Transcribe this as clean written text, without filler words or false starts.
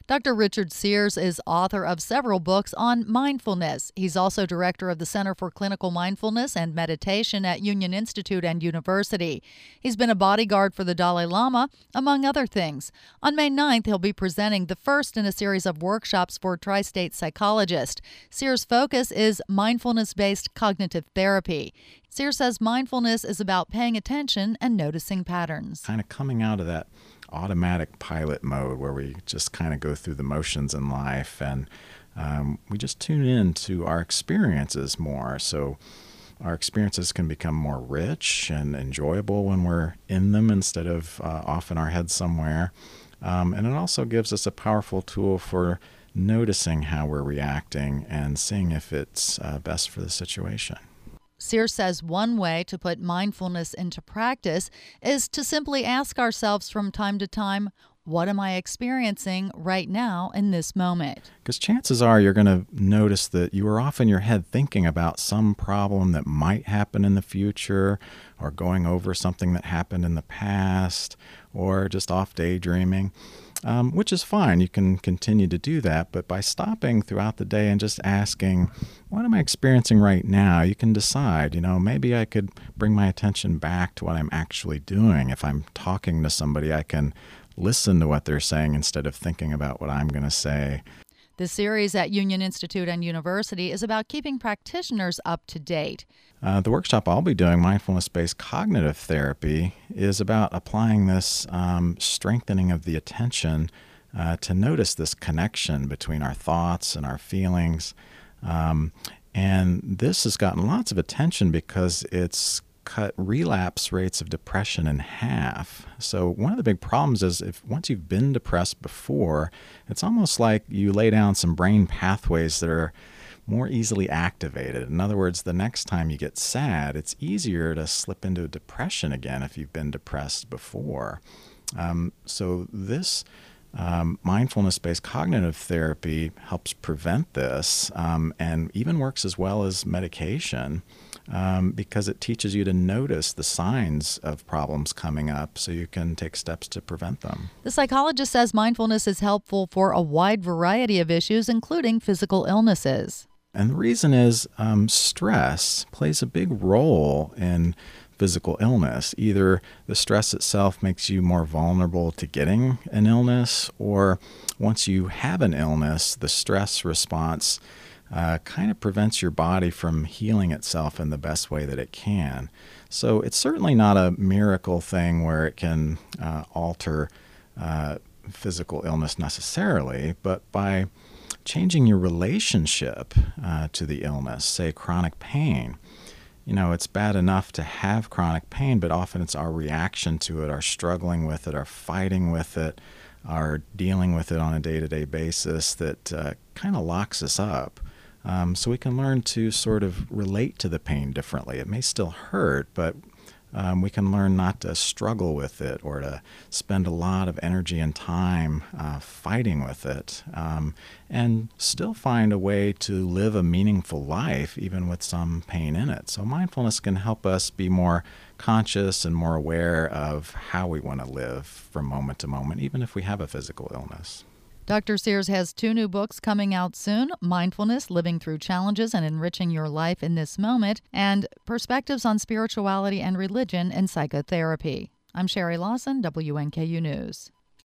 Dr. Richard Sears is author of several books on mindfulness. He's also director of the Center for Clinical Mindfulness and Meditation at Union Institute and University. He's been a bodyguard for the Dalai Lama, among other things. On May 9th, he'll be presenting the first in a series of workshops for tri-state psychologists. Sears' focus is mindfulness-based cognitive therapy. Sears says mindfulness is about paying attention and noticing patterns. Kind of coming out of that automatic pilot mode where we just kind of go through the motions in life, and we just tune in to our experiences more. So our experiences can become more rich and enjoyable when we're in them instead of off in our head somewhere. And it also gives us a powerful tool for noticing how we're reacting and seeing if it's best for the situation. Sears says one way to put mindfulness into practice is to simply ask ourselves from time to time, what am I experiencing right now in this moment? Because chances are you're going to notice that you are off in your head thinking about some problem that might happen in the future, or going over something that happened in the past, or just off daydreaming. Which is fine. You can continue to do that, but by stopping throughout the day and just asking, what am I experiencing right now? You can decide, maybe I could bring my attention back to what I'm actually doing. If I'm talking to somebody, I can listen to what they're saying instead of thinking about what I'm going to say. The series at Union Institute and University is about keeping practitioners up to date. The workshop I'll be doing, Mindfulness-Based Cognitive Therapy, is about applying this strengthening of the attention to notice this connection between our thoughts and our feelings. And this has gotten lots of attention because it's cut relapse rates of depression in half. So one of the big problems is once you've been depressed before, it's almost like you lay down some brain pathways that are more easily activated. In other words, the next time you get sad, it's easier to slip into depression again if you've been depressed before. So this mindfulness-based cognitive therapy helps prevent this and even works as well as medication because it teaches you to notice the signs of problems coming up so you can take steps to prevent them. The psychologist says mindfulness is helpful for a wide variety of issues, including physical illnesses. And the reason is stress plays a big role in physical illness. Either the stress itself makes you more vulnerable to getting an illness, or once you have an illness, the stress response kind of prevents your body from healing itself in the best way that it can. So it's certainly not a miracle thing where it can alter physical illness necessarily, but by changing your relationship to the illness, say chronic pain. It's bad enough to have chronic pain, but often it's our reaction to it, our struggling with it, our fighting with it, our dealing with it on a day-to-day basis that kind of locks us up. So we can learn to sort of relate to the pain differently. It may still hurt, but we can learn not to struggle with it or to spend a lot of energy and time fighting with it, and still find a way to live a meaningful life even with some pain in it. So mindfulness can help us be more conscious and more aware of how we want to live from moment to moment, even if we have a physical illness. Dr. Sears has 2 new books coming out soon, Mindfulness, Living Through Challenges and Enriching Your Life in This Moment, and Perspectives on Spirituality and Religion in Psychotherapy. I'm Sherry Lawson, WNKU News.